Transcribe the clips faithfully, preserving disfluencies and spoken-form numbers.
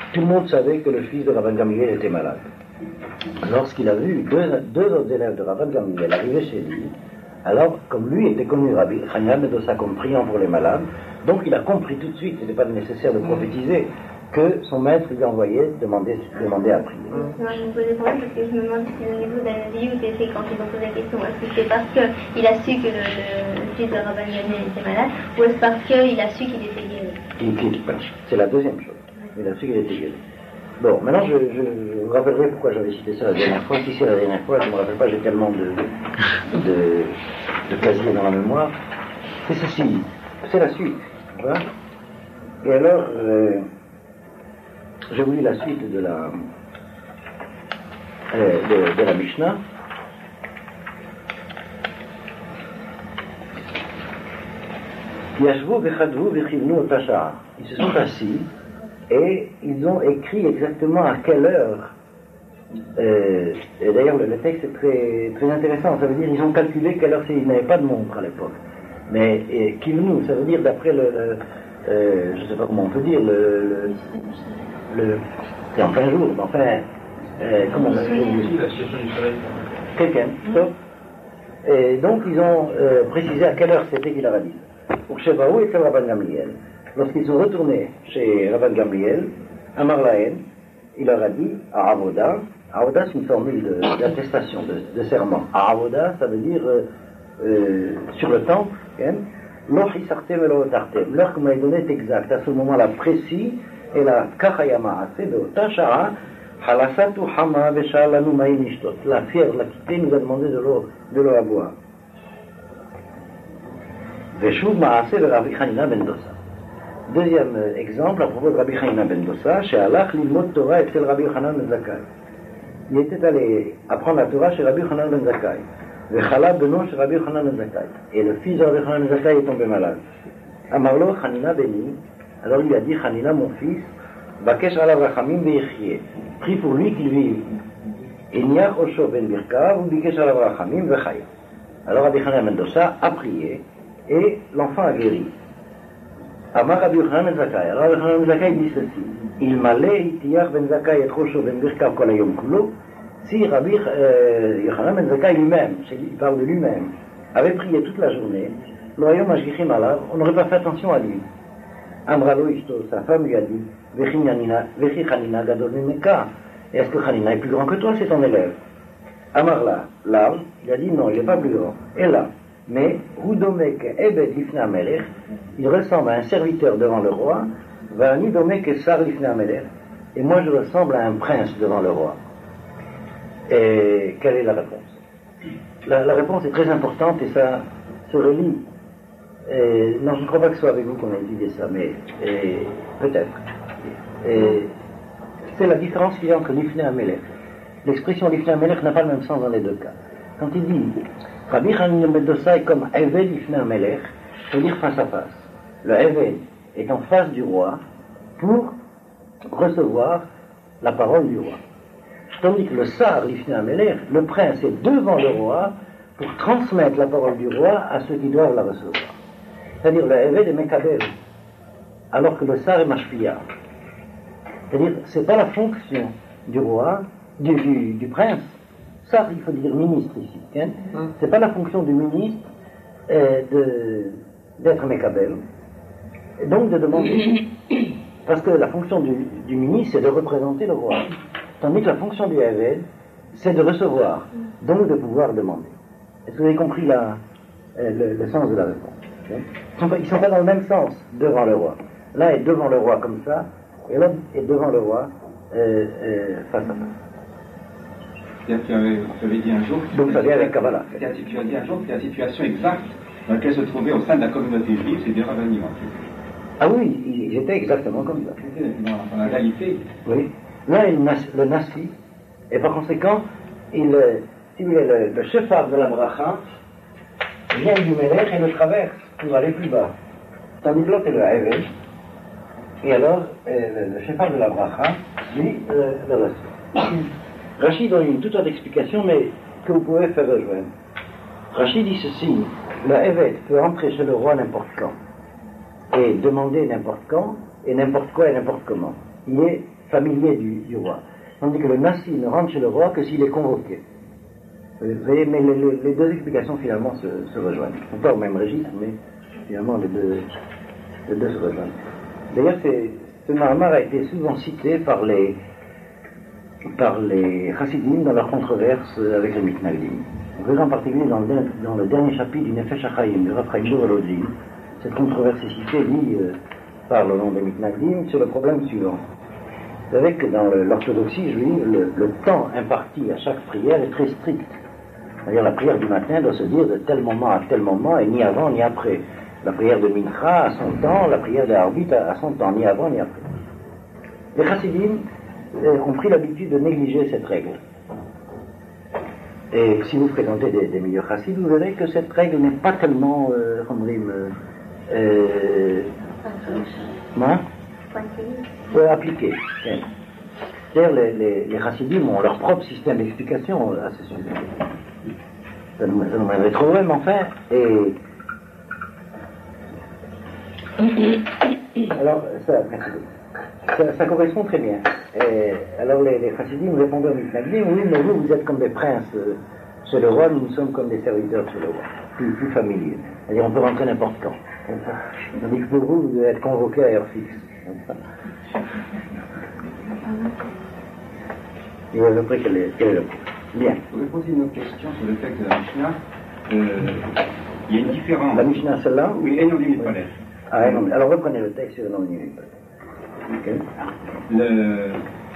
tout le monde savait que le fils de Rabban Gamliel était malade. Lorsqu'il a vu deux, deux autres élèves de Rabban Gamliel arriver chez lui, alors, comme lui était connu, Rabbi Hanina ben Dossa comme priant pour les malades, donc il a compris tout de suite, il n'était pas nécessaire de prophétiser, que son maître lui envoyait demander, demander à prier. Moi, je me posais problème parce que je me demande si c'est au niveau d'Anabi ou c'est quand ils ont posé la question. Est-ce que c'est parce qu'il a su que le, le, le fils de Rabban Gamliel était malade, ou est-ce parce qu'il a su qu'il était guéri? C'est la deuxième chose. Il a su qu'il était guéri. Bon, maintenant je, je, je me rappellerai pourquoi j'avais cité ça la dernière fois. Si c'est la dernière fois, je ne me rappelle pas, j'ai tellement de, de, de casiers dans la mémoire. C'est ceci, c'est la suite. Voilà. Et alors, euh, j'ai voulu la suite de la, euh, de, de la Mishnah. Yashvu vechadvu vechivnu otashah. Ils se sont assis et ils ont écrit exactement à quelle heure. Euh, et d'ailleurs, le, le texte est très, très intéressant. Ça veut dire qu'ils ont calculé quelle heure c'est. Ils n'avaient pas de montre à l'époque. Mais kivnu, ça veut dire d'après le, le euh, je ne sais pas comment on peut dire, le, le, le c'est en plein jour, mais enfin, euh, comment on appelle quelqu'un, stop. Et donc ils ont euh, précisé à quelle heure c'était qu'il avait dit. Pour Shevaou et Rabban Gamliel. Lorsqu'ils sont retournés chez Rabban Gamliel, Amar Lahen, il leur a dit à Avoda. Avoda, c'est une formule de, d'attestation, de, de serment. À Avoda, ça veut dire euh, euh, sur le temple, l'or isartem et l'or tartem. L'heure que vous m'avez donné est exact, à ce moment-là précis, et la kachayama, c'est de Tashara, halasatu hama veshalanu ma'inishtot. La fièvre l'a quitté, nous a demandé de l'eau, de l'eau à boire. Veshuv ma'aseh de Rabbi Hanina ben Dossa. Deuxième exemple, à propos de Rabbi Hanina ben Dossa, chez Allah, l'ilmod Torah était le Rabbi Hanan ben Zakkai. Il était allé apprendre la Torah chez Rabbi Hanan ben Zakkai. Vechala benon chez Rabbi Hanan ben Zakkai. Et le fils de Rabbi Hanan ben Zakkai est tombé malade. Amarlo Hanina beni. Alors il a dit, Hanina, mon fils, Bakesh alav rachamim veichye. Prie pour lui qu'il vive. Inyach osho ben birkav, Bikesh alav rachamim vechaya. Alors Rabbi Hanan ben Dossa a prié, et l'enfant a guéri. Amar Rabbi Yochanan ben Zakkai. Alors Rabbi Yochanan ben Zakkai dit ceci. Il malé itiyach ben Zakkai et rosho ben birkav kol hayom kulo. Si Rabbi euh, Yochanan ben Zakkai lui-même, il parle de lui-même, avait prié toute la journée, l'oyom ashgichim alav, on n'aurait pas fait attention à lui. Amralo ishto, sa femme lui a dit, Vechi Hanina gadol mimeka. Est-ce que Hanina est plus grand que toi, c'est ton élève? Amarla, là, il a dit non, il n'est pas plus grand. Et là, mais Hudomek Ebed Lifna Melech, il ressemble à un serviteur devant le roi, Vani Domek Sar Lifna Melech, et moi je ressemble à un prince devant le roi. Et quelle est la réponse? La, la réponse est très importante et ça se relie. Et, non, je ne crois pas que ce soit avec vous qu'on a étudié ça, mais et, peut-être. Et, c'est la différence qu'il y a entre Lifnei Amelech. L'expression Lifnei Amelech n'a pas le même sens dans les deux cas. Quand il dit Rabbi Hanina ben Dossa est comme Eved Lifnei Amelech, ça veut dire face à face. Le Eved est en face du roi pour recevoir la parole du roi. Tandis que le Sar Lifnei Amelech, le prince, est devant le roi pour transmettre la parole du roi à ceux qui doivent la recevoir. C'est-à-dire le Eved est Mekabel, alors que le Sar est Mashpia. C'est-à-dire, c'est pas la fonction du roi, du, du, du prince. Sar, il faut dire ministre ici. Hein? Hum. C'est pas la fonction du ministre euh, de, d'être Mekabel, et donc de demander. Parce que la fonction du, du ministre, c'est de représenter le roi. Tandis que la fonction du Eved, c'est de recevoir, donc de pouvoir demander. Est-ce que vous avez compris la, euh, le, le sens de la réponse? Ils ne sont pas dans le même sens devant le roi. L'un est devant le roi comme ça, et l'autre est devant le roi euh, euh, face à face. C'est-à-dire que tu avais, tu avais dit un jour... Donc ça vient avec Kabbalah. Tu as dit un jour que la situation exacte dans laquelle se trouvait au sein de la communauté juive, c'est des rabbinim. Ah oui, ils étaient exactement comme ça. Dans, dans la réalité. Oui. Là, il nas, le Nasi, et par conséquent, il, si vous voulez, le, le chefar de la bracha vient du Melech et le traverse pour aller plus bas. Tandis que l'autre est le Eved, et alors euh, le, le chefar de la bracha, lui, euh, le reçoit. Rachid donne une toute autre explication, mais que vous pouvez faire rejoindre. Rachid dit ceci, le Eved peut entrer chez le roi n'importe quand, et demander n'importe quand, et n'importe quoi et n'importe comment. Il est familier du, du roi. Tandis que le nasi ne rentre chez le roi que s'il est convoqué. Vous voyez, mais les, les, les deux explications finalement se, se rejoignent. Ils ne sont pas au même registre, mais finalement les deux, les deux se rejoignent. D'ailleurs, ce Mahamar a été souvent cité par les, par les Chassidim dans leur controverse avec les Mitnagdim. Vous verrez en particulier dans le, dans le dernier chapitre du Nefesh HaChaim, du Rav Chaim Volodine, cette controverse est citée, dit euh, par le nom des Mitnagdim, sur le problème suivant. Vous savez que dans l'orthodoxie juive, le, le temps imparti à chaque prière est très strict. C'est-à-dire la prière du matin doit se dire de tel moment à tel moment, et ni avant ni après. La prière de Mincha à son temps, la prière de Harbit à son temps, ni avant ni après. Les Chassidim euh, ont pris l'habitude de négliger cette règle. Et si vous fréquentez des, des milieux chassides, vous verrez que cette règle n'est pas tellement, euh, comment dire, euh, hein, euh, appliquée. C'est-à-dire les, les, les chassidim ont leur propre système d'explication à ce sujet. Ça nous, ça nous mènerait trop loin, mais enfin, et alors, ça, ça, ça correspond très bien. Et alors, les, les Chassidim répondaient aux Mitnagdim, oui, mais vous, vous êtes comme des princes euh, chez le roi, nous, nous sommes comme des serviteurs chez le roi, plus, plus familiers. C'est-à-dire, on peut rentrer n'importe quand. Tandis que pour vous, vous devez être convoqué à heure fixe. Et à peu près quel est, quel est le point. Bien. Je voudrais poser une autre question sur le texte de la Mishnah. Euh, il y a une différence. La Mishnah, celle-là? Oui, et non, du Mipalef. Ah, non, alors reprenez le texte sur le nom du Mipalef. Okay. Le...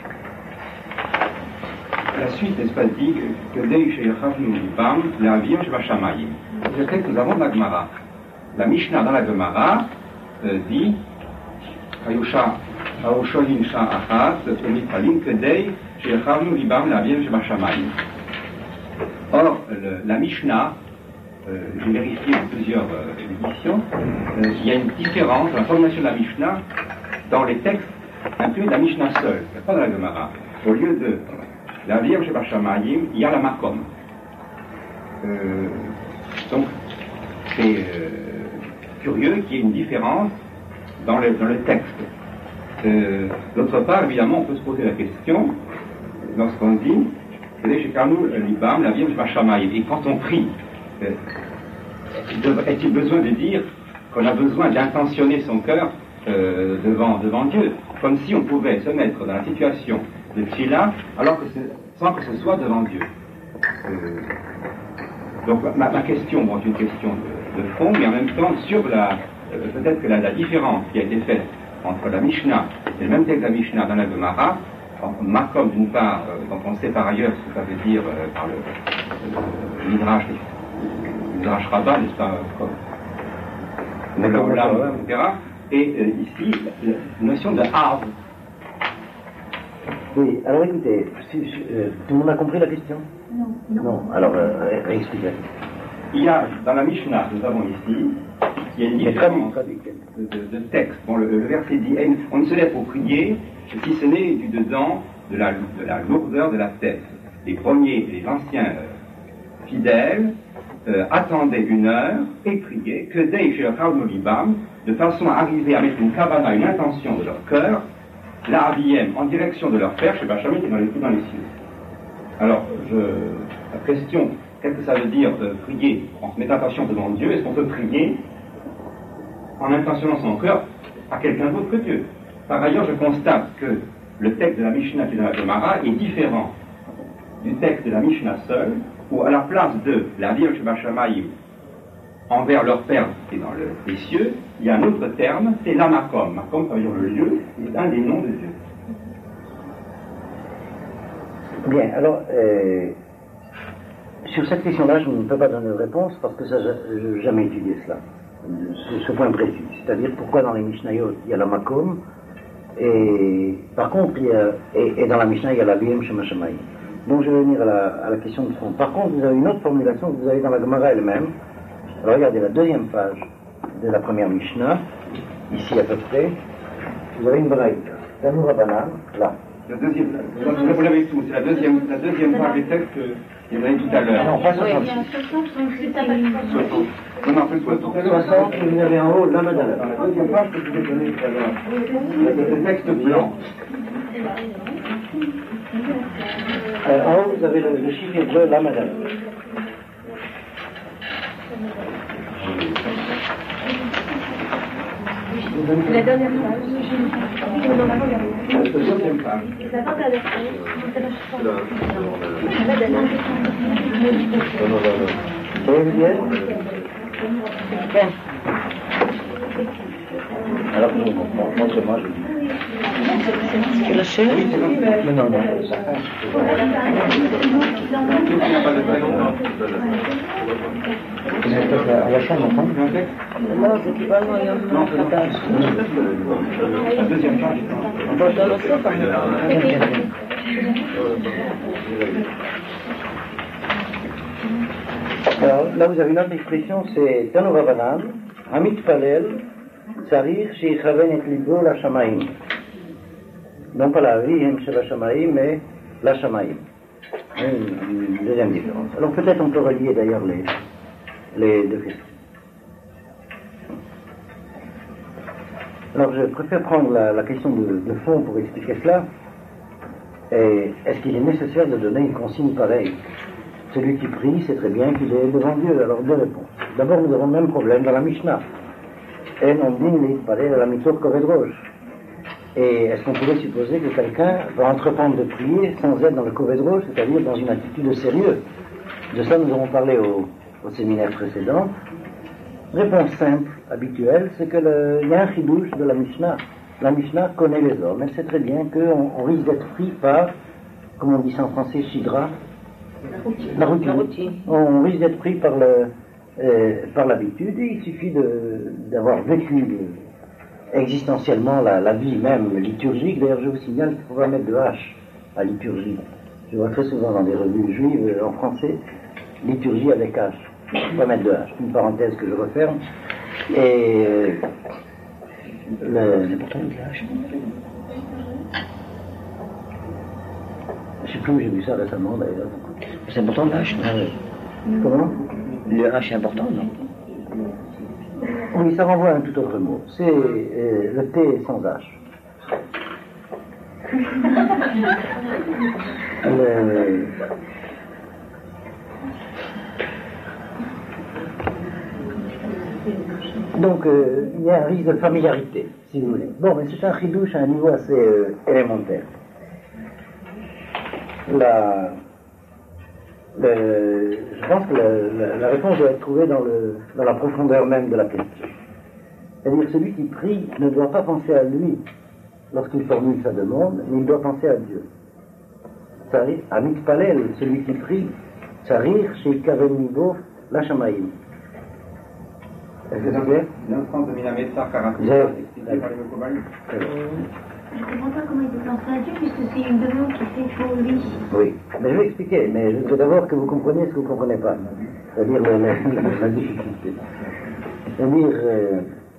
La suite, n'est-ce pas, dit que Dei Sheyachavnu Libam, la Avim Shvashamayim. Le texte, nous avons de la Gemara. La Mishnah dans la Gemara euh, dit Hayusha, Haushohin Shah Achat, Mitralim, que Dei Sheyachavnu Libam, la Avim Shvashamayim. Or, le, la Mishnah, euh, j'ai vérifié dans plusieurs euh, éditions, euh, il y a une différence dans la formulation de la Mishnah dans les textes inclus de la Mishnah seule, pas dans la Gemara. Au lieu de la Vierge Bashamayim, il y a la Makom. Euh, donc, c'est euh, curieux qu'il y ait une différence dans le, dans le texte. Euh, d'autre part, évidemment, on peut se poser la question, lorsqu'on dit, la Vierge Bashamayim, et quand on prie, euh, est-il besoin de dire qu'on a besoin d'intentionner son cœur Euh, devant, devant Dieu, comme si on pouvait se mettre dans la situation de Tchila alors que sans que ce soit devant Dieu. Euh, donc ma, ma question, bon, c'est une question de, de fond, mais en même temps sur la euh, peut-être que la, la différence qui a été faite entre la Mishnah et le même texte de la Mishnah dans la Gemara, entre Makom d'une part, euh, dont on sait par ailleurs ce que ça veut dire euh, par le euh, Midrash, Midrash Rabbah, n'est-ce pas, comme le Olam, et cetera. Et euh, ici, la notion de arbre. Oui, alors écoutez, si, euh, tout le monde a compris la question? Non. Non, non alors euh, réexpliquez. Il y a, dans la Mishnah, nous avons ici, il y a une différence de, de, de texte. Bon, le, le verset dit, on ne se lève pour prier, si ce n'est du dedans de la, de la lourdeur de la tête. Les premiers, les anciens euh, fidèles, Euh, attendaient une heure et priaient que Dei Sheyachavnu Libam, de façon à arriver à mettre une kavana, une intention de leur cœur, la Aviem en direction de leur père, chez Bachamim, qui est dans les, dans les cieux. Alors, je, la question, qu'est-ce que ça veut dire de prier en se mettant attention devant Dieu? Est-ce qu'on peut prier en intentionnant son cœur à quelqu'un d'autre que Dieu? Par ailleurs, je constate que le texte de la Mishnah qui est dans la Gemara est différent du texte de la Mishnah seule, où à la place de la Vierge Bashamayim envers leur père qui est dans le, les cieux, il y a un autre terme, c'est la Makom. Makom, ça veut dire le lieu, c'est un des noms de Dieu. Bien, alors, euh, sur cette question-là, je ne peux pas donner de réponse parce que ça, je n'ai jamais étudié cela, ce, ce point précis. C'est-à-dire pourquoi dans les Mishnayot, il y a la Makom, et par contre, il y a, et, et dans la Mishnah, il y a la Viem Shemashamayim. Donc je vais venir à la, à la question de fond. Par contre, vous avez une autre formulation que vous avez dans la Gemara elle-même. Alors regardez la deuxième page de la première Mishnah, ici à peu près. Vous avez une braïta. Tanour Rabbanan, là. La deuxième, vous l'avez tout, c'est la deuxième, la deuxième page des textes qu'il y avait tout à l'heure. Non, pas soixante. Non, non, c'est soixante. soixante, vous avez en haut, la madame. La deuxième page que je vous ai donnée tout à l'heure. Le texte blanc. Euh, en haut, vous avez le, le chiffre hébreu, là, madame. La dernière page. La deuxième page. La dernière page. Ça va vous dire? Alors, montrez-moi, je dis. C'est la chair? Oui, c'est bon. Non, non, non. La chambre, on Non, c'est pas moi, il y a un partage. La deuxième page. Dans le sofa. Alors, là, vous avez une autre expression, c'est Tanu Rabanan, Hamit Palel, Sarich, Sheikhaven et Libo, la Shamaim. Non pas la vie, chez la Shamaim, mais la Shamaim. Une, une deuxième différence. Alors, peut-être on peut relier d'ailleurs les, les deux questions. Alors, je préfère prendre la, la question de, de fond pour expliquer cela. Et est-ce qu'il est nécessaire de donner une consigne pareille? Celui qui prie sait très bien qu'il est devant Dieu. Alors, deux réponses. D'abord, nous avons le même problème dans la Mishnah. Et non dit parler de la mitzvot Koved Rosh. Et est-ce qu'on pourrait supposer que quelqu'un va entreprendre de prier sans être dans le Koved Rosh, c'est-à-dire dans une attitude de sérieux? De ça, nous avons parlé au, au séminaire précédent. Réponse simple, habituelle, c'est que le, il y a un chidouche de la Mishnah. La Mishnah connaît les hommes. Elle sait très bien qu'on on risque d'être pris par, comme on dit ça en français, shidra, la routine. La routine. On risque d'être pris par le, euh, par l'habitude, et il suffit de, d'avoir vécu le, existentiellement la, la vie même liturgique. D'ailleurs, je vous signale qu'il ne faut pas mettre de H à liturgie. Je vois très souvent dans des revues juives en français, liturgie avec H. Il ne faut pas mettre de H. Une parenthèse que je referme. Et euh, le, c'est pourtant de H. Je ne sais plus où j'ai vu ça récemment d'ailleurs. C'est important le H, non? Comment? Le H est important, non? Oui, ça renvoie à un tout autre mot. C'est euh, le T sans H. le... Donc, euh, il y a un risque de familiarité, si vous voulez. Bon, mais c'est un chidouche à un niveau assez euh, élémentaire. La... Le, je pense que la, la, la réponse doit être trouvée dans, le, dans la profondeur même de la question. C'est-à-dire celui qui prie ne doit pas penser à lui lorsqu'il formule sa demande, mais il doit penser à Dieu. Amit Palel, celui qui prie, Sarir, chez Kaven Nibo, la Shamaïm. Est-ce que c'est clair? L'instance de Minametzar Karatia, expliqué par les Mekobali. Je ne comprends pas comment il peut penser à Dieu, puisque c'est une demande qui fait pour lui. Oui, mais je vais expliquer, mais je veux d'abord que vous compreniez ce que vous ne comprenez pas. C'est-à-dire la, la, la, la difficulté. C'est-à-dire, euh,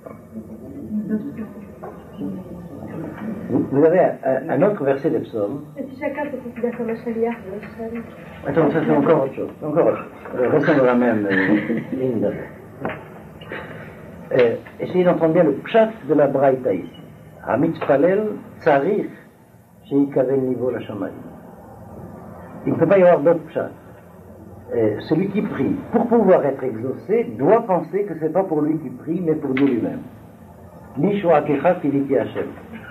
vous, vous avez un, un autre verset des psaumes. Et si chacun se considère comme un chaliard, Attends, ça c'est encore autre chose. Encore autre chose. Euh, restons dans la même euh, ligne d'affaires. Euh, essayez d'entendre bien le pshat de la braïta ici. Amit Palel, Tsarich, chez Kaven Nivo la Shamaï. Il ne peut pas y avoir d'autre pshat. Euh, celui qui prie, pour pouvoir être exaucé, doit penser que ce n'est pas pour lui qui prie, mais pour Dieu lui-même. Nishwa Kecha Kiliti Hashem.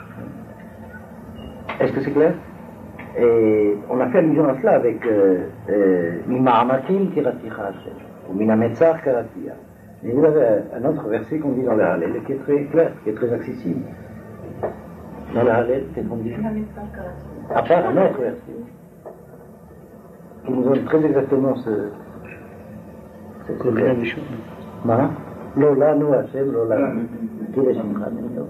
Est-ce que c'est clair? Et on a fait allusion à cela avec Mima'amakim Kiraticha Hashem, ou Minametzar Karatia. Et vous avez un autre verset qu'on dit dans le Hallel, qui est très clair, qui est très accessible. Dans le Hallel, qu'est-ce qu'on dit? À part un autre verset, qui nous donne très exactement ce... C'est ce que des choses. Voilà. Lola, nous, Hashem, Lola. Qui est Shimcha?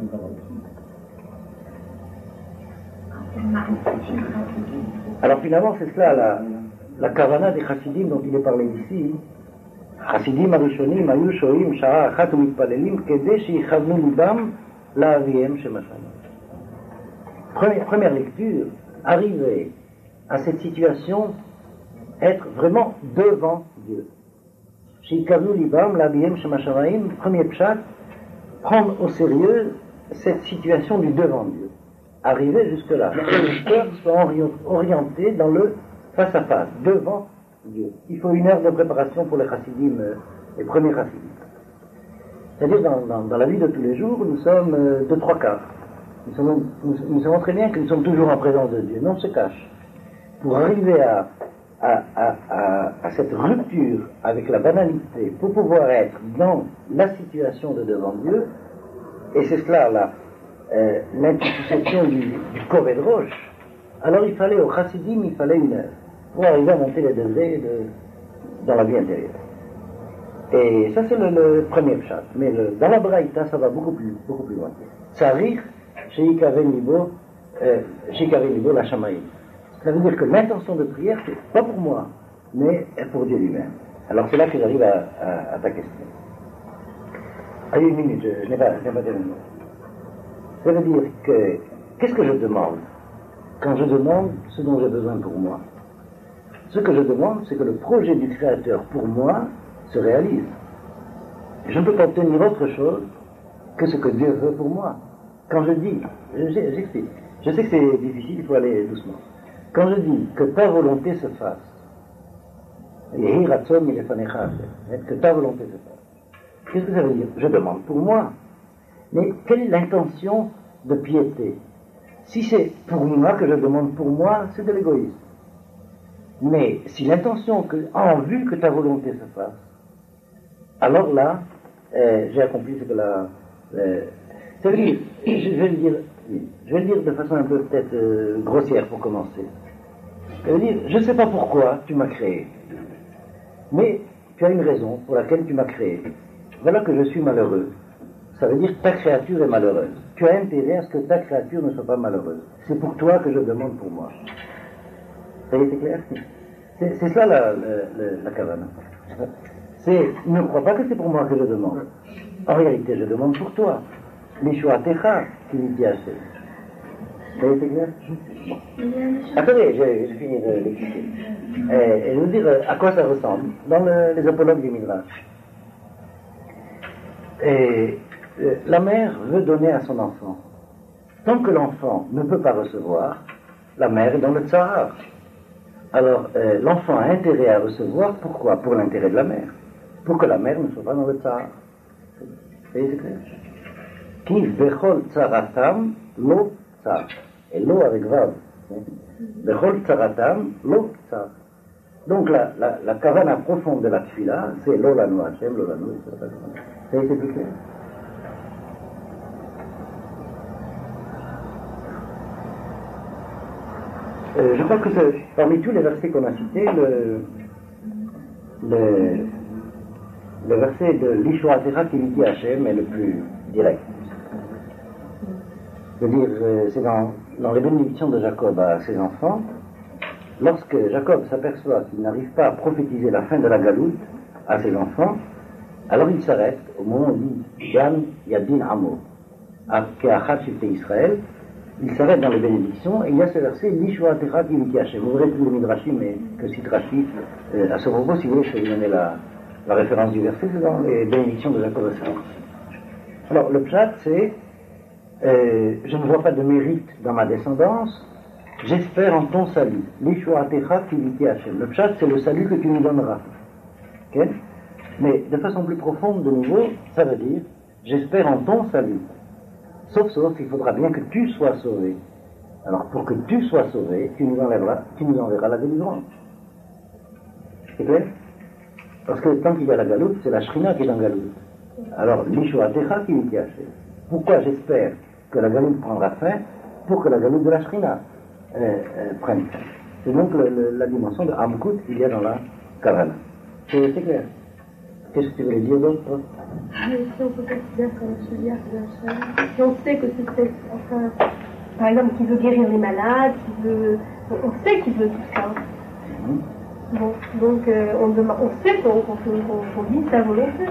Alors finalement, c'est cela la, la kavana des chassidim dont il est parlé ici. Chassidim arishonim ayu shoim shara achat umitpalelim kedei sheyichavnu libam la'aviem shemashanu. Première, première lecture, arriver à cette situation, être vraiment devant Dieu. Sheyichavnu libam la'aviem shemashanu, premier pshat, prendre au sérieux cette situation du devant Dieu. Arriver jusque-là, que le cœur soit orienté dans le face à face, devant Dieu. Il faut une heure de préparation pour les chassidim, euh, les premiers chassidim. C'est-à-dire, dans, dans, dans la vie de tous les jours, nous sommes euh, de trois quarts. Nous, sommes, nous, nous savons très bien que nous sommes toujours en présence de Dieu, mais on se cache. Pour arriver à, à, à, à, à cette rupture avec la banalité, pour pouvoir être dans la situation de devant Dieu, et c'est cela là, euh, l'intersection du, du Koved Rosh, alors il fallait au chassidim, il fallait une heure, pour arriver à monter les degrés de, dans la vie intérieure. Et ça c'est le, le premier pshat. Mais le, dans la Braïta, ça va beaucoup plus, beaucoup plus loin. Tsarir, chez Ikave Nibo, chez Ikave Nibo, la Shamaïm. Ça veut dire que l'intention de prière, c'est pas pour moi, mais pour Dieu lui-même. Alors c'est là que j'arrive à, à, à ta question. Allez, une minute, je, je n'ai pas, pas terminé. Ça veut dire que, qu'est-ce que je demande quand je demande ce dont j'ai besoin pour moi? Ce que je demande, c'est que le projet du Créateur pour moi se réalise. Je ne peux pas obtenir autre chose que ce que Dieu veut pour moi. Quand je dis, j'explique, je sais que c'est difficile, il faut aller doucement. Quand je dis que ta volonté se fasse, que ta volonté se fasse, qu'est-ce que ça veut dire? Je demande pour moi. Mais quelle est l'intention de piété? Si c'est pour moi que je demande pour moi, c'est de l'égoïsme. Mais si l'intention que, en vue que ta volonté se fasse, alors là, euh, j'ai accompli ce que la... Euh, ça veut dire, je vais le dire, je vais le dire de façon un peu peut-être euh, grossière pour commencer. Ça veut dire, je ne sais pas pourquoi tu m'as créé, mais tu as une raison pour laquelle tu m'as créé. Voilà que je suis malheureux. Ça veut dire que ta créature est malheureuse. Tu as intérêt à ce que ta créature ne soit pas malheureuse. C'est pour toi que je demande pour moi. Ça y est, c'est clair? C'est, c'est ça la, la, la, la kavana. C'est, ne crois pas que c'est pour moi que je demande. En réalité, je demande pour toi. L'Ishua Techa qui lui dit assez. Ça y est, c'est clair? Attendez, je, je finis de l'expliquer. Et, et je vais vous dire à quoi ça ressemble dans le, les apologues du Midrash. Et euh, la mère veut donner à son enfant. Tant que l'enfant ne peut pas recevoir, la mère est dans le tsar. Alors, euh, l'enfant a intérêt à recevoir, pourquoi? Pour l'intérêt de la mère. Pour que la mère ne soit pas dans le tsar. Vous voyez, c'est clair? Ki bechol tsaratam lo tsar. Et lo avec vav. Bechol tsaratam lo tsar. Donc, la, la, la kavana profonde de la tfila, c'est lo lanu Hashem, lo lanu Israël. Ça y est, c'est plus clair? Euh, je crois que c'est, parmi tous les versets qu'on a cités, le, le, le verset de l'Ishua Techa qui lui dit Hachem est le plus direct. Je veux dire, c'est dans, dans les bénédictions de Jacob à ses enfants, lorsque Jacob s'aperçoit qu'il n'arrive pas à prophétiser la fin de la galoute à ses enfants, alors il s'arrête au moment où il dit Gam Yadin Amo, Keachat Shifte Israël. Il s'arrête dans les bénédictions et il y a ce verset L'Ishua Techa qui dit Hachem. Vous verrez tous les midrashim, mais que cite Rashi. Euh, à ce propos, si vous voulez, je vais vous donner la, la référence du verset, c'est dans les bénédictions de Jacob et Sarah. Alors, le pshat, c'est euh, je ne vois pas de mérite dans ma descendance, j'espère en ton salut. L'Ishua Techa qui dit Hachem. Le pshat, c'est le salut que tu nous donneras. Okay? Mais de façon plus profonde, de nouveau, ça veut dire j'espère en ton salut. Sauf, sauf, il faudra bien que tu sois sauvé. Alors, pour que tu sois sauvé, tu nous enlèveras, tu nous enverras la délivrance. C'est clair? Parce que tant qu'il y a la galoute, c'est la shrina qui est en galoute. Alors, l'Ishua Techa qui nous cache. Pourquoi j'espère que la galoute prendra fin? Pour que la galoute de la shrina euh, euh, prenne fin. C'est donc le, le, la dimension de Amkut qu'il y a dans la Kavana. C'est, c'est clair? Qu'est-ce que tu voulais dire d'autre? Mais si on peut considérer comme Shiliach de Hachem, si on sait que c'est, enfin, par exemple, qu'il veut guérir les malades, qu'il veut, on sait qu'il veut tout ça. Mm-hmm. Bon, donc euh, on, demande, on sait qu'on, qu'on, qu'on, qu'on dit sa volonté.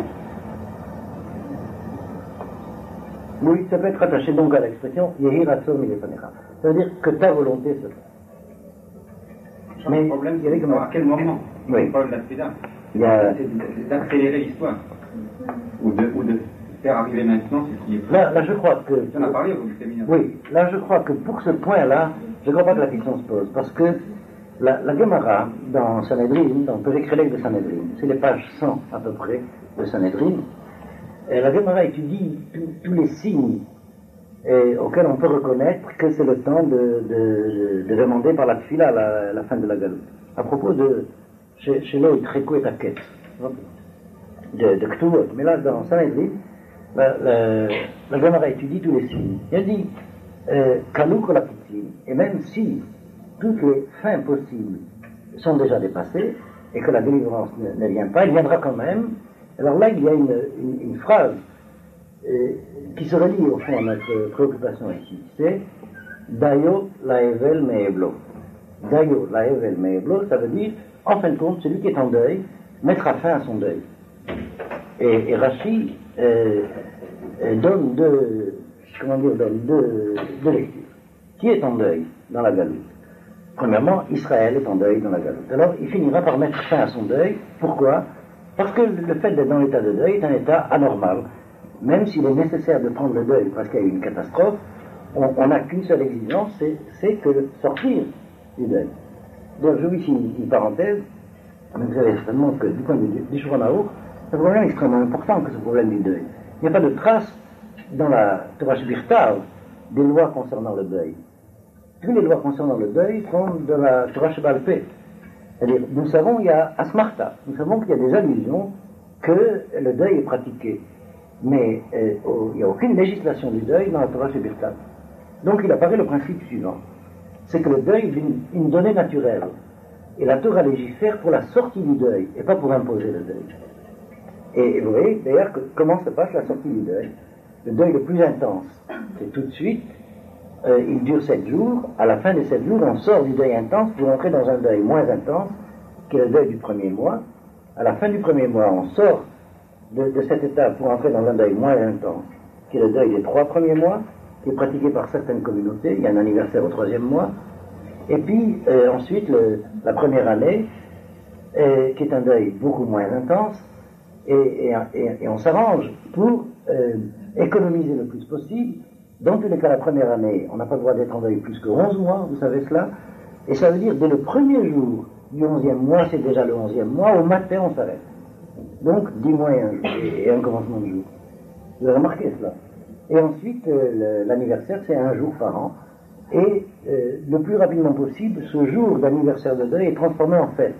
Oui, ça peut être attaché donc à l'expression Yehi Ratson Milefanecha. Ça veut dire que ta volonté se fait. Mais le problème, c'est de à quel moment? Oui. Pas de la Tfila. Il y a... C'est d'accélérer l'histoire. Ou de, ou de faire arriver maintenant ce qui est là, là, je crois que... On a parlé au début. Oui, là, je crois que pour ce point-là, je ne crois pas que la question se pose. Parce que la, la Gemara, dans Sanhedrin, dans Perek Helek de Sanhedrin, c'est les pages cent à peu près de Sanhedrin, et la Gemara étudie tous les signes et, auxquels on peut reconnaître que c'est le temps de, de, de demander par la tfila la, la fin de la galoute. À propos de chez l'eau, Tréko et Taket, de, de Ktuvot, mais là dans Sanhedrin, la, la, la Gemara étudie tous les signes. Elle dit Kalouk la Pitim, et même si toutes les fins possibles sont déjà dépassées et que la délivrance ne, ne vient pas, elle viendra quand même. Alors là, il y a une, une, une phrase euh, qui se relie au fond à notre préoccupation ici, c'est Dayo laevel meeblo. Dayo laevel meeblo, ça veut dire, en fin de compte, celui qui est en deuil mettra fin à son deuil. Et, et Rashi euh, euh, donne deux, comment dire, donne deux, deux lectures. Qui est en deuil dans la galoute? Premièrement, Israël est en deuil dans la galoute. Alors, il finira par mettre fin à son deuil. Pourquoi? Parce que le fait d'être dans l'état de deuil est un état anormal. Même s'il est nécessaire de prendre le deuil parce qu'il y a eu une catastrophe, on n'a qu'une seule exigence, c'est, c'est que sortir du deuil. Donc, je vous ici une, une parenthèse. Vous savez certainement que du point de vue du Shulchan Aruch, c'est un problème extrêmement important que ce problème du deuil. Il n'y a pas de trace dans la Torah Shebirtav des lois concernant le deuil. Toutes les lois concernant le deuil sont de la Torah Sheba'al Peh. C'est-à-dire, nous savons qu'il y a Asmarta, nous savons qu'il y a des allusions que le deuil est pratiqué. Mais euh, oh, il n'y a aucune législation du deuil dans la Torah Shebirtav. Donc il apparaît le principe suivant, c'est que le deuil est une, une donnée naturelle. Et la Torah légifère pour la sortie du deuil, et pas pour imposer le deuil. Et vous voyez d'ailleurs que, comment se passe la sortie du deuil. Le deuil le plus intense, c'est tout de suite, euh, il dure sept jours. À la fin des sept jours, on sort du deuil intense pour entrer dans un deuil moins intense, qui est le deuil du premier mois. À la fin du premier mois, on sort de, de cet état pour entrer dans un deuil moins intense, qui est le deuil des trois premiers mois, qui est pratiqué par certaines communautés. Il y a un anniversaire au troisième mois. Et puis, euh, ensuite, le, la première année, euh, qui est un deuil beaucoup moins intense, et, et, et, et on s'arrange pour euh, économiser le plus possible. Dans tous les cas, la première année, on n'a pas le droit d'être en deuil plus que onze mois, vous savez cela. Et ça veut dire, dès le premier jour du onzième mois, c'est déjà le onzième mois, au matin, on s'arrête. Donc, dix mois et un, jour, et un commencement de jour. Vous avez remarqué cela. Et ensuite, euh, l'anniversaire, c'est un jour par an. Et euh, le plus rapidement possible, ce jour d'anniversaire de deuil est transformé en fête.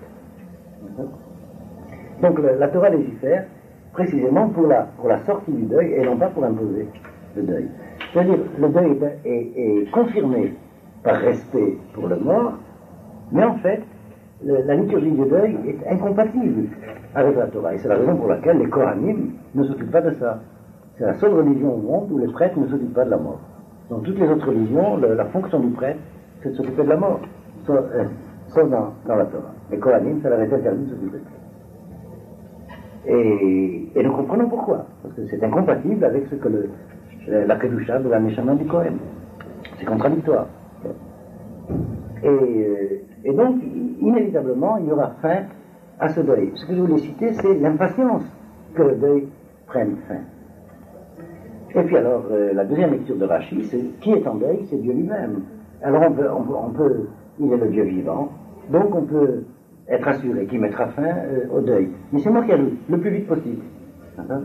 Donc la, la Torah légifère précisément pour la, pour la sortie du deuil et non pas pour imposer le deuil. C'est-à-dire le deuil est, est, est confirmé par respect pour le mort, mais en fait, le, la liturgie du deuil est incompatible avec la Torah. Et c'est la raison pour laquelle les Kohanim ne s'occupent pas de ça. C'est la seule religion au monde où les prêtres ne s'occupent pas de la mort. Dans toutes les autres religions, le, la fonction du prêtre, c'est de s'occuper de la mort, sauf, euh, sauf dans, dans la Torah. Les Kohanim, ça leur est interdit de s'occuper. Et, et nous comprenons pourquoi. Parce que c'est incompatible avec ce que le, la Kedusha de la Neshama du Kohen. C'est contradictoire. Et, euh, et donc, inévitablement, il y aura fin à ce deuil. Ce que je voulais citer, c'est l'impatience que le deuil prenne fin. Et puis alors, euh, la deuxième lecture de Rashi, c'est qui est en deuil, c'est Dieu lui-même. Alors on peut, on peut, on peut, il est le Dieu vivant, donc on peut être assuré qu'il mettra fin euh, au deuil. Mais c'est moi qui ajoute, le plus vite possible. Hein?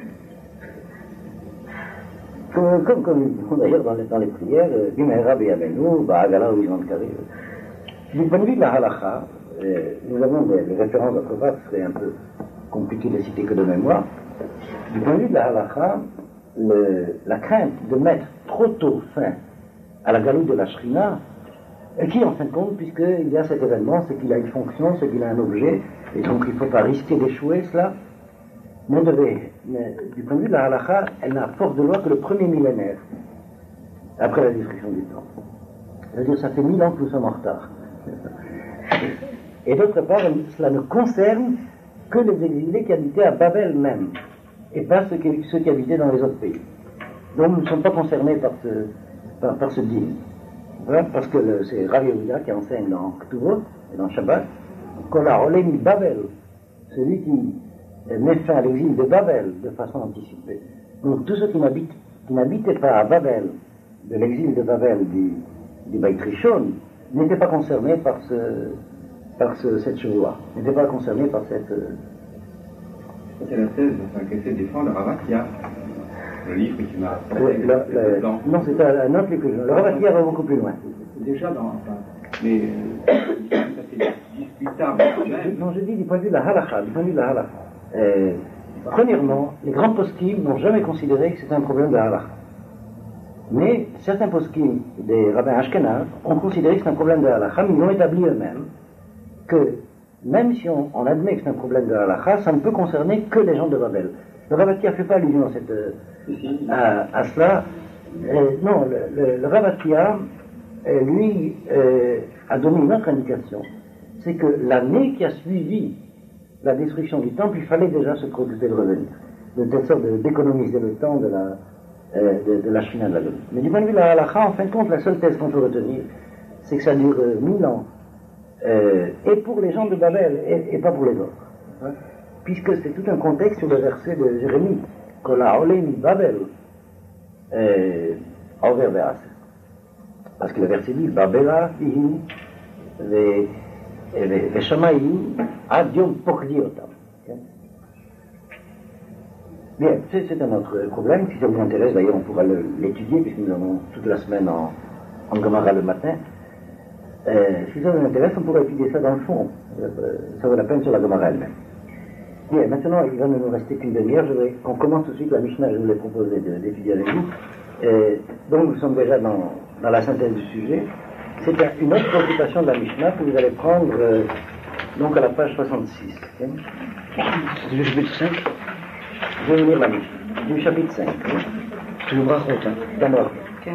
Comme, comme, comme ils disent d'ailleurs dans les, dans les prières, Bimera Beyamenu, Ba'agala ou Ivan-Kari. Du point de vue de la halakha, euh, nous avons des, des références d'autre part, ce serait un peu compliqué de citer que de mémoire. Du point de vue de la halakha, Le, la crainte de mettre trop tôt fin à la galoute de la Shrina, qui en fin de compte, puisqu'il y a cet événement, c'est qu'il a une fonction, c'est qu'il a un objet, et donc il ne faut pas risquer d'échouer cela, mais, devait, mais du point de vue de la halakha, elle n'a force de loi que le premier millénaire, après la destruction du temps. C'est-à-dire ça fait mille ans que nous sommes en retard. Et d'autre part, cela ne concerne que les exilés qui habitaient à Babel même, et pas ceux qui, ceux qui habitaient dans les autres pays. Donc nous ne sommes pas concernés par ce, par, par ce dîme. Voilà, parce que le, c'est Rav Yehuda qui enseigne dans Ktuvot et dans Shabbat, qu'on a Olemi Babel, celui qui met fin à l'exil de Babel de façon anticipée. Donc tous ceux qui n'habitent, qui n'habitaient pas à Babel, de l'exil de Babel du, du Beit Rishon, n'était pas concerné par, ce, par ce, cette chose-là, n'était pas concerné par cette... Euh... C'est la thèse qu'essaie de défendre Ravatia, le livre que tu m'as... Le, la, la, non, c'est un autre livre que je... Le Ravatia va beaucoup plus loin. Déjà dans... Enfin, mais euh, c'est discutable quand même. Non, je dis du point de vue de la halakha, du point de vue de la halakha. Euh, premièrement, les grands poskim n'ont jamais considéré que c'était un problème de halakha. Mais certains poskim des rabbins ashkénazes ont considéré que c'est un problème de halakha, mais ils ont établi eux-mêmes que même si on, on admet que c'est un problème de halakha, ça ne peut concerner que les gens de Babel. Le Ravatia ne fait pas allusion à, cette, à, à cela. Euh, non, le, le, le Ravatia, euh, lui, euh, a donné une autre indication. C'est que l'année qui a suivi la destruction du temple, il fallait déjà se préoccuper de revenir. De telle sorte d'économiser le temps de la, euh, de, de la Shina de la Golie. Mais du point de vue de la halakha, en fin de compte, la seule thèse qu'on peut retenir, c'est que ça dure euh, mille ans. Euh, et pour les gens de Babel, et, et pas pour les autres. Hein, puisque c'est tout un contexte sur le verset de Jérémie, Kola Olemi Babel, envers Béas. Parce que le verset dit, Babela, Ihi, les Shamaïm, Adiom Pokdiotam. Bien, c'est, c'est un autre problème. Si ça vous intéresse, d'ailleurs, on pourra le, l'étudier, puisque nous avons toute la semaine en, en Gemara le matin. Euh, si ça vous intéresse, on pourra étudier ça dans le fond. Euh, ça vaut la peine sur la Gemara elle-même. Bien, maintenant, il va ne nous rester qu'une demi-heure. Je vais, on commence tout de suite la Mishnah, je vous l'ai proposé de, d'étudier avec vous. Euh, donc, nous sommes déjà dans, dans la synthèse du sujet. C'est un, une autre préoccupation de la Mishnah que vous allez prendre euh, donc à la page soixante-six. Okay. C'est du chapitre cinq. Je vais vous lire la Mishnah, du chapitre cinq. C'est le brachot, hein. D'abord. Okay.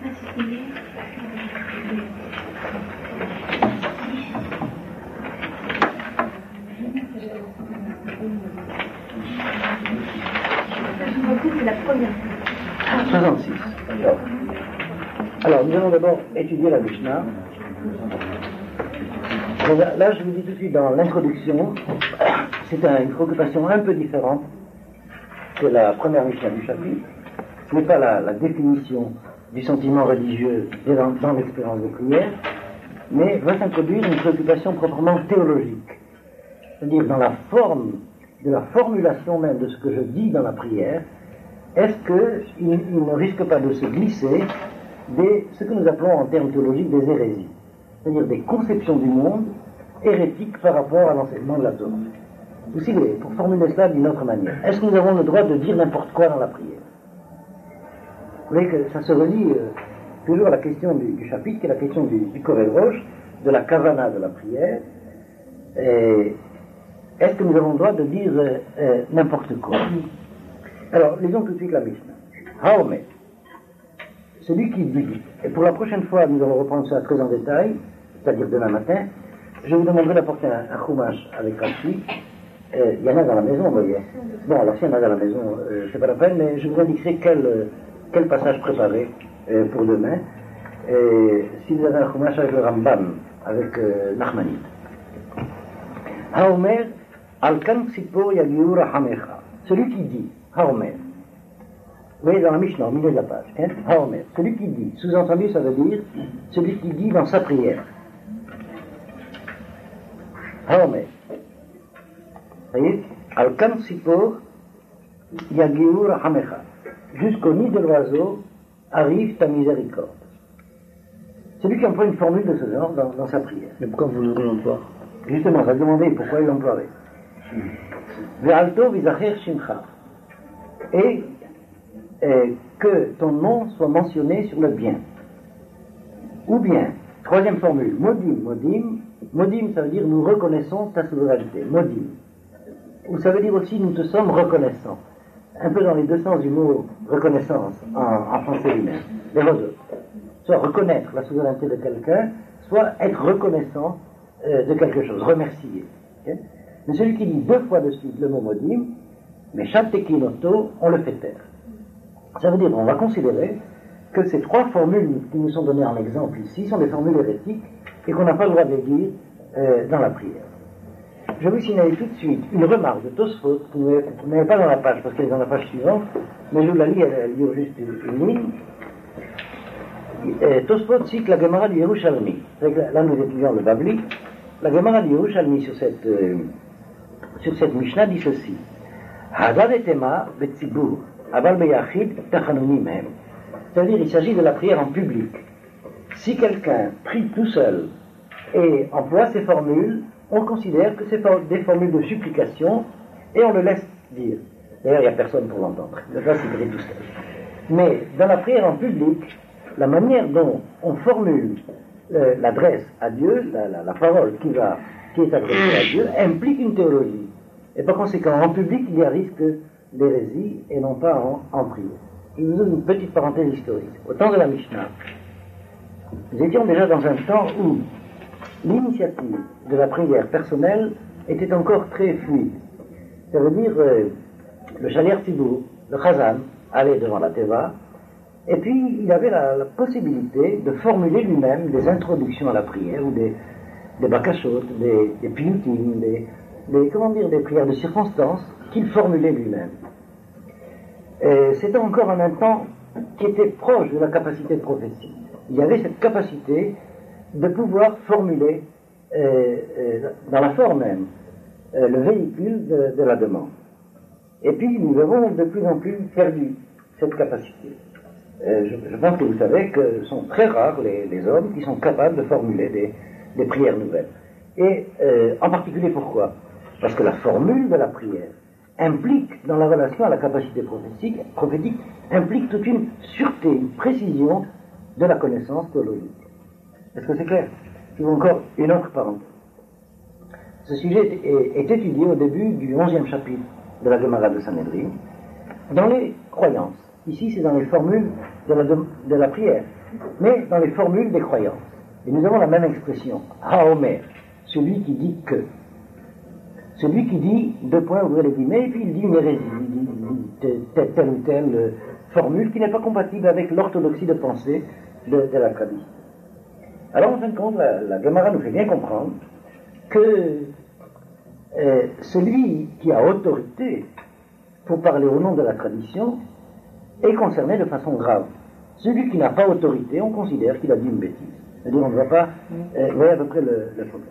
C'est la première. soixante-six. Alors, Alors, nous allons d'abord étudier la Mishnah. Là, je vous dis tout de suite dans l'introduction, c'est un, une préoccupation un peu différente que la première Mishnah du chapitre. Ce n'est pas la, la définition du sentiment religieux dans, dans l'expérience de prière, mais va s'introduire une préoccupation proprement théologique. C'est-à-dire dans la forme de la formulation même de ce que je dis dans la prière, est-ce qu'il il ne risque pas de se glisser des, ce que nous appelons en termes théologiques des hérésies, c'est-à-dire des conceptions du monde hérétiques par rapport à l'enseignement de la Torah. Ou si vous voulez, pour formuler cela d'une autre manière, est-ce que nous avons le droit de dire n'importe quoi dans la prière? Vous voyez que ça se relie euh, toujours à la question du, du chapitre, qui est la question du, du Kovel Rosh, de la kavana de la prière. Et est-ce que nous avons le droit de dire euh, euh, n'importe quoi? Alors, lisons tout de suite la Mishnah. Haomer, celui qui dit, et pour la prochaine fois, nous allons reprendre ça très en détail, c'est-à-dire demain matin, je vous demanderai d'apporter un, un chumash avec Rashi. Euh, il y en a dans la maison, vous voyez. Bon, alors s'il y en a dans la maison, euh, c'est pas la peine, mais je vous indiquerai quel, euh, quel passage préparer euh, pour demain. Et si vous avez un chumash avec le Rambam, avec euh, Nachmanide. Haomer, Alkan Tsipo Yagiur Hamecha. Celui qui dit, Haomer. Vous voyez dans la Mishnah, au milieu de la page, hein? Haomer. Celui qui dit, sous-entendu, ça veut dire celui qui dit dans sa prière. Haomer. Vous voyez, Alkan Tsipo Yagiur Hamecha. Jusqu'au nid de l'oiseau arrive ta miséricorde. Celui qui emploie une formule de ce genre dans, dans sa prière. Mais pourquoi vous l'employez? Justement, ça demandait pourquoi il l'emploierait. Ve'alto vizacher shimcha. Et, et que ton nom soit mentionné sur le bien. Ou bien, troisième formule, modim, modim. Modim, ça veut dire nous reconnaissons ta souveraineté. Modim. Ou ça veut dire aussi nous te sommes reconnaissants. Un peu dans les deux sens du mot reconnaissance en, en français lui-même. Les deux. Soit reconnaître la souveraineté de quelqu'un, soit être reconnaissant euh, de quelque chose, remercier. Okay? Mais celui qui dit deux fois de suite le mot modim, mais Shabtekinoto, on le fait taire. Ça veut dire qu'on va considérer que ces trois formules qui nous sont données en exemple ici sont des formules hérétiques et qu'on n'a pas le droit de les dire euh, dans la prière. Je vais vous signaler tout de suite une remarque de Tosfot que vous n'avez pas dans la page parce qu'elle est dans la page suivante, mais je vous la lis, elle, elle lit juste une, une ligne. Tosfot cite la Gemara du Yerushalmi. Là, nous étudions le Babli. La Gemara du Yerushalmi sur cette, euh, sur cette Mishnah dit ceci. Hadad etema betzibur, aval beyachid tachanunim hem. C'est-à-dire, il s'agit de la prière en public. Si quelqu'un prie tout seul et emploie ces formules, on considère que c'est des formules de supplication et on le laisse dire. D'ailleurs, il n'y a personne pour l'entendre. Ça, c'est prie tout seul. Mais dans la prière en public, la manière dont on formule euh, l'adresse à Dieu, la, la, la parole qui, va, qui est adressée à Dieu, implique une théologie. Et par conséquent, en public, il y a risque d'hérésie et non pas en, en prière. Je vous donne une petite parenthèse historique. Au temps de la Mishnah, nous étions déjà dans un temps où l'initiative de la prière personnelle était encore très fluide. Ça veut dire, euh, le Shaliach Tzibur, le Chazan, allait devant la Teva, et puis il avait la, la possibilité de formuler lui-même des introductions à la prière, ou des, des bakashot, des, des piyutim, des, des, comment dire, des prières de circonstance qu'il formulait lui-même. Et c'était encore en un temps qui était proche de la capacité de prophétie. Il y avait cette capacité de pouvoir formuler euh, euh, dans la forme même euh, le véhicule de, de la demande. Et puis nous avons de plus en plus perdu cette capacité. Euh, je, je pense que vous savez que ce sont très rares les, les hommes qui sont capables de formuler des, des prières nouvelles. Et euh, en particulier pourquoi? Parce que la formule de la prière implique, dans la relation à la capacité prophétique, prophétique implique toute une sûreté, une précision de la connaissance théologique. Est-ce que c'est clair? Je vous encore une autre parenthèse. Ce sujet est, est étudié au début du onzième chapitre de la Gemara de Sanhedrin, dans les croyances. Ici, c'est dans les formules de la, de, de la prière, mais dans les formules des croyances. Et nous avons la même expression, Haomer, celui qui dit que. Celui qui dit, deux points, ouvrez les guillemets, et puis il dit une hérésie, il dit, il dit telle, telle ou telle formule qui n'est pas compatible avec l'orthodoxie de pensée de, de la tradition. Alors, en fin de compte, la, la Gemara nous fait bien comprendre que euh, celui qui a autorité pour parler au nom de la tradition est concerné de façon grave. Celui qui n'a pas autorité, on considère qu'il a dit une bêtise. C'est-à-dire, on ne va pas... Euh, vous voyez à peu près le, le problème.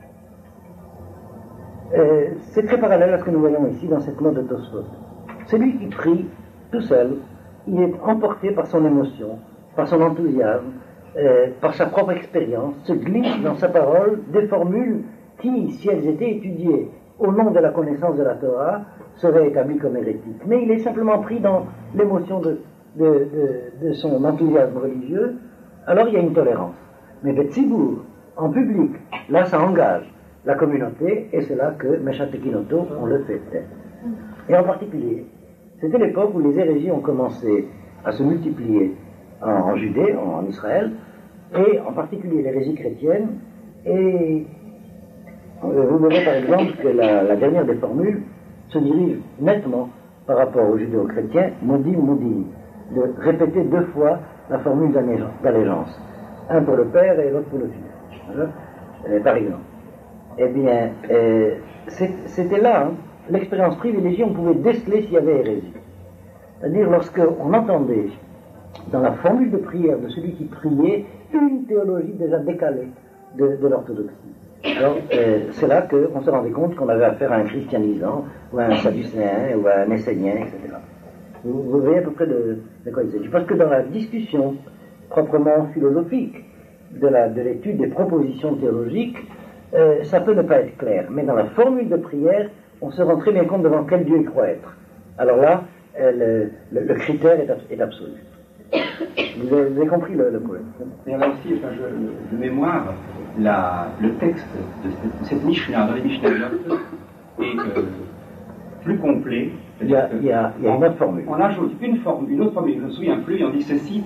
Euh, c'est très parallèle à ce que nous voyons ici dans cette note de Tosfot. Celui qui prie tout seul, il est emporté par son émotion, par son enthousiasme, euh, par sa propre expérience, se glisse dans sa parole des formules qui, si elles étaient étudiées au nom de la connaissance de la Torah, seraient établies comme hérétiques. Mais il est simplement pris dans l'émotion de, de, de, de son enthousiasme religieux, alors il y a une tolérance. Mais Betzibur, en public, là ça engage la communauté, et c'est là que Meshatekinoto, on le fait taire. Et en particulier, c'était l'époque où les hérésies ont commencé à se multiplier en, en Judée, en, en Israël, et en particulier l'hérésie chrétienne, et euh, vous verrez par exemple que la, la dernière des formules se dirige nettement par rapport aux judéo-chrétiens, modim, modim, de répéter deux fois la formule d'allégeance, un pour le Père et l'autre pour le Fils, euh, par exemple. Eh bien, euh, c'était là, hein, l'expérience privilégiée, on pouvait déceler s'il y avait hérésie. C'est-à-dire lorsqu'on entendait dans la formule de prière de celui qui priait une théologie déjà décalée de, de l'orthodoxie. Alors, euh, c'est là qu'on se rendait compte qu'on avait affaire à un christianisant, ou à un sadducéen, ou à un essénien, et cetera. Vous, vous voyez à peu près de, de quoi il s'agit. Parce que dans la discussion proprement philosophique de, la, de l'étude des propositions théologiques, Euh, ça peut ne pas être clair, mais dans la formule de prière, on se rend très bien compte devant quel Dieu il croit être. Alors là, euh, le, le, le critère est, est absolu. Vous avez, vous avez compris le, le problème. Et là aussi, enfin, je, de mémoire, la, le texte de cette, de cette Mishnah, dans les Mishnah est euh, plus complet. Il y, a, il, y a, il y a une autre formule. On ajoute une, forme, une autre formule, je ne me souviens plus, et on dit ceci.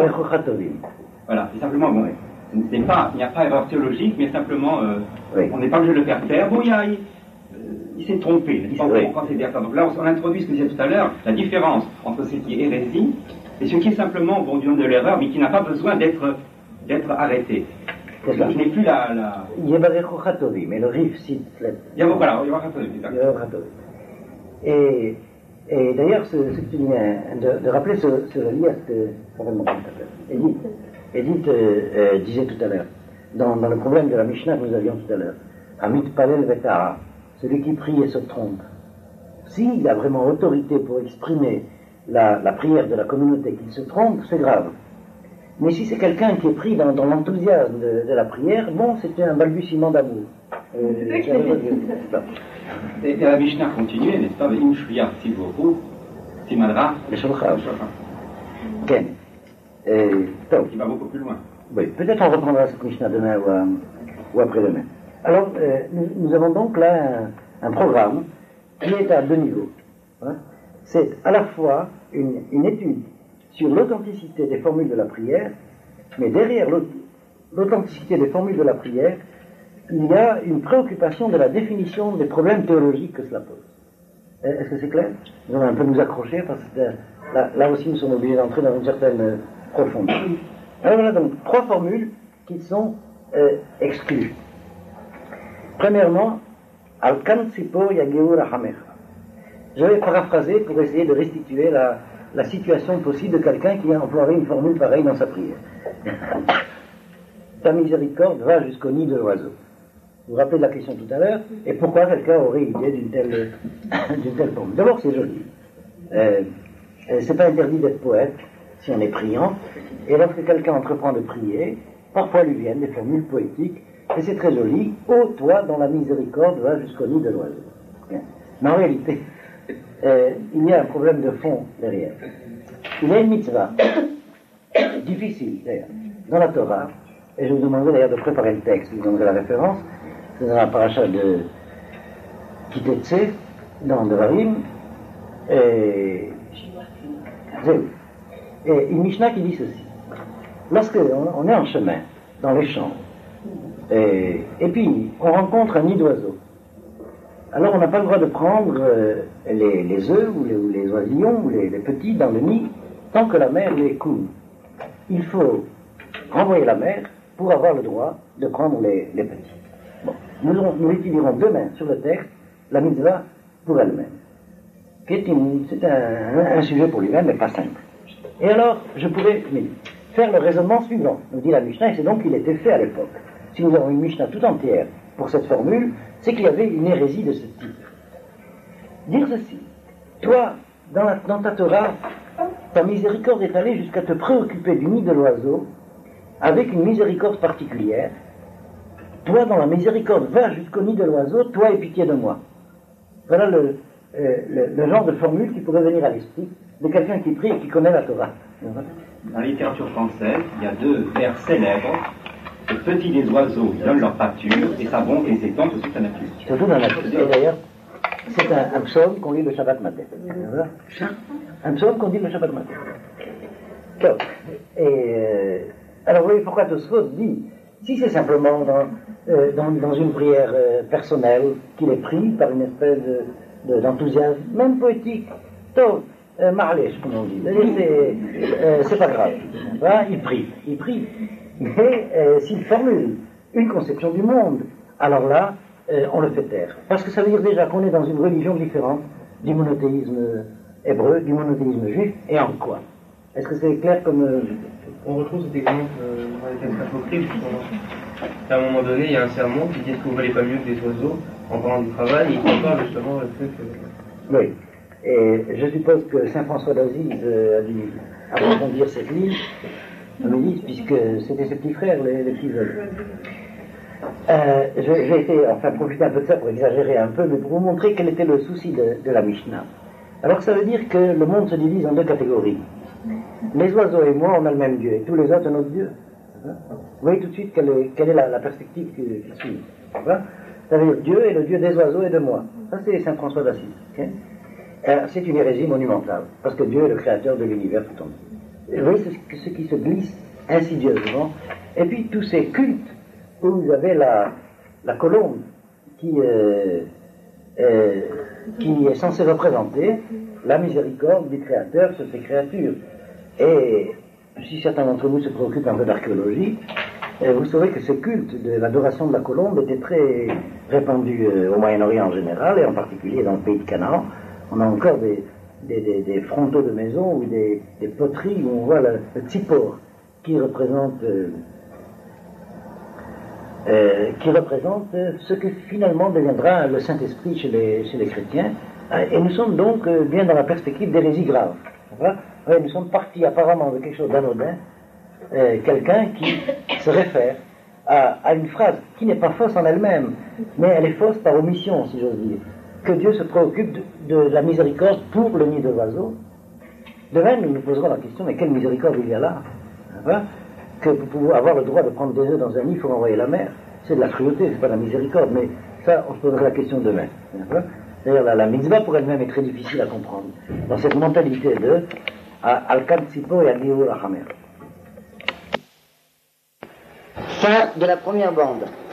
Voilà, c'est simplement bon. C'est pas, il n'y a pas erreur théologique, mais simplement, euh, oui. On n'est pas obligé de le faire taire. Bon, il, a, il, euh, il s'est trompé. Il oui. On considère ça. Donc là, on, on introduit ce que je disais tout à l'heure, la différence entre ce qui est hérésie et ce qui est simplement, bon, du nom de l'erreur, mais qui n'a pas besoin d'être, d'être arrêté. Je n'ai plus la... la... Yebarecho Chatovi, mais le Rif cite... Voilà, Yebarecho Chatovi. Et, et d'ailleurs, ce, ce que tu viens de, de rappeler se, se relie à ce que... Et dit, Edith euh, euh, disait tout à l'heure, dans, dans le problème de la Mishnah que nous avions tout à l'heure, Amit Palel Vetara, celui qui prie et se trompe. S'il a vraiment autorité pour exprimer la, la prière de la communauté qu'il se trompe, c'est grave. Mais si c'est quelqu'un qui est pris dans, dans l'enthousiasme de, de la prière, bon, c'était un balbutiement d'amour. Euh, et, et la Mishnah continuait, n'est-ce pas? Im Shriya Sivohu, Simadra, le Shulchan. Ken. Qui va beaucoup plus loin. Oui, peut-être on reprendra cette Mishnah demain ou, euh, ou après-demain. Alors, euh, nous, nous avons donc là un, un programme qui est à deux niveaux. Hein. C'est à la fois une, une étude sur l'authenticité des formules de la prière, mais derrière l'authenticité des formules de la prière, il y a une préoccupation de la définition des problèmes théologiques que cela pose. Est-ce que c'est clair? Nous allons un peu nous accrocher parce que là, là aussi nous sommes obligés d'entrer dans une certaine profondeur. Alors voilà donc trois formules qui sont euh, exclues. Premièrement, Al-Kan Tzipor Yageur Hamecha. Je vais paraphraser pour essayer de restituer la, la situation possible de quelqu'un qui a employé une formule pareille dans sa prière. Ta miséricorde va jusqu'au nid de l'oiseau. Vous vous rappelez de la question tout à l'heure, et pourquoi quelqu'un aurait idée d'une telle, d'une telle formule? D'abord, c'est joli. Euh, c'est pas interdit d'être poète si on est priant, et lorsque quelqu'un entreprend de prier, parfois lui viennent des formules poétiques, et c'est très joli. Ô toi dont la miséricorde va jusqu'au nid de l'oiseau. Mais en réalité, euh, il y a un problème de fond derrière. Il y a une mitzvah, difficile d'ailleurs, dans la Torah, et je vous demanderai d'ailleurs de préparer le texte, je vous donnerai la référence, c'est dans la paracha de Kitetse, dans Devarim, et et une Mishnah qui dit ceci. Lorsque on, on est en chemin, dans les champs, et, et puis on rencontre un nid d'oiseaux, alors on n'a pas le droit de prendre euh, les, les œufs ou les, ou les oisillons ou les, les petits dans le nid tant que la mère les coule. Il faut renvoyer la mère pour avoir le droit de prendre les, les petits. Bon, nous, nous étudierons demain sur le texte la mitzvah pour elle-même, qui est, une, c'est un, un, un sujet pour lui-même, mais pas simple. Et alors, je pourrais faire le raisonnement suivant, nous dit la Mishnah, et c'est donc qu'il était fait à l'époque. Si nous avons une Mishnah tout entière pour cette formule, c'est qu'il y avait une hérésie de ce type. Dire ceci, toi, dans, la, dans ta Torah, ta miséricorde est allée jusqu'à te préoccuper du nid de l'oiseau, avec une miséricorde particulière. Toi, dans la miséricorde, va jusqu'au nid de l'oiseau, toi aie pitié de moi. Voilà le, euh, le, le genre de formule qui pourrait venir à l'esprit de quelqu'un qui prie et qui connaît la Torah. Dans la littérature française, il y a deux vers célèbres. Le petit des oiseaux donnent leur pâture et sa bonté s'étend sur toute la nature. Surtout dans la nature. Et d'ailleurs, c'est un, un psaume qu'on lit le Shabbat matin. Un psaume qu'on dit le Shabbat matin. Donc, et, euh, alors vous voyez pourquoi Tosfot dit, si c'est simplement dans, euh, dans, dans une prière euh, personnelle qu'il est pris par une espèce de, de, d'enthousiasme, même poétique, tov, euh, marlèche, comme on dit, c'est, euh, c'est pas grave. Hein, il prie, il prie. Mais euh, s'il formule une conception du monde, alors là, euh, on le fait taire. Parce que ça veut dire déjà qu'on est dans une religion différente du monothéisme hébreu, du monothéisme juif, et en quoi? Est-ce que c'est clair comme... Euh... On retrouve cet exemple euh, dans les textes apocryphes. À un moment donné, il y a un sermon qui dit que vous valez pas mieux que des oiseaux en parlant du travail, et il compare justement le fait que... Oui, et je suppose que saint François d'Assise euh, a dû approfondir cette ligne, puisque c'était ses petits frères, les, les petits veulent. Euh, j'ai été, enfin, profiter un peu de ça pour exagérer un peu, mais pour vous montrer quel était le souci de, de la Mishnah. Alors ça veut dire que le monde se divise en deux catégories. Les oiseaux et moi, on a le même Dieu, et tous les autres, un autre Dieu. Vous voyez tout de suite quelle est, quelle est la, la perspective qui, qui suit. Ça veut dire Dieu est le Dieu des oiseaux et de moi. Ça, c'est saint François d'Assise. Okay? Euh, c'est une hérésie monumentale, parce que Dieu est le créateur de l'univers tout entier. Vous voyez ce, ce qui se glisse insidieusement. Et puis tous ces cultes où vous avez la, la colombe qui, euh, euh, qui est censée représenter la miséricorde du créateur sur ses créatures. Et si certains d'entre vous se préoccupent un peu d'archéologie, euh, vous saurez que ce culte de l'adoration de la colombe était très répandu euh, au Moyen-Orient en général, et en particulier dans le pays de Canaan. On a encore des, des, des, des frontaux de maisons ou des, des poteries où on voit le, le tzipor qui représente, euh, euh, qui représente ce que finalement deviendra le Saint-Esprit chez les, chez les chrétiens. Et nous sommes donc euh, bien dans la perspective d'hérésie grave. Ouais, nous sommes partis apparemment de quelque chose d'anodin, euh, quelqu'un qui se réfère à, à une phrase qui n'est pas fausse en elle-même, mais elle est fausse par omission, si j'ose dire. Que Dieu se préoccupe de, de la miséricorde pour le nid de l'oiseau. De même, nous nous poserons la question, mais quelle miséricorde il y a là, hein, que pour pouvoir avoir le droit de prendre des œufs dans un nid, il faut envoyer la mer. C'est de la cruauté, c'est pas de la miséricorde, mais ça, on se posera la question demain. D'ailleurs, la, la mitzvah pour elle-même est très difficile à comprendre, dans cette mentalité de Al-Kam Tzipo et Al-Diur Achamer. Fin de la première bande.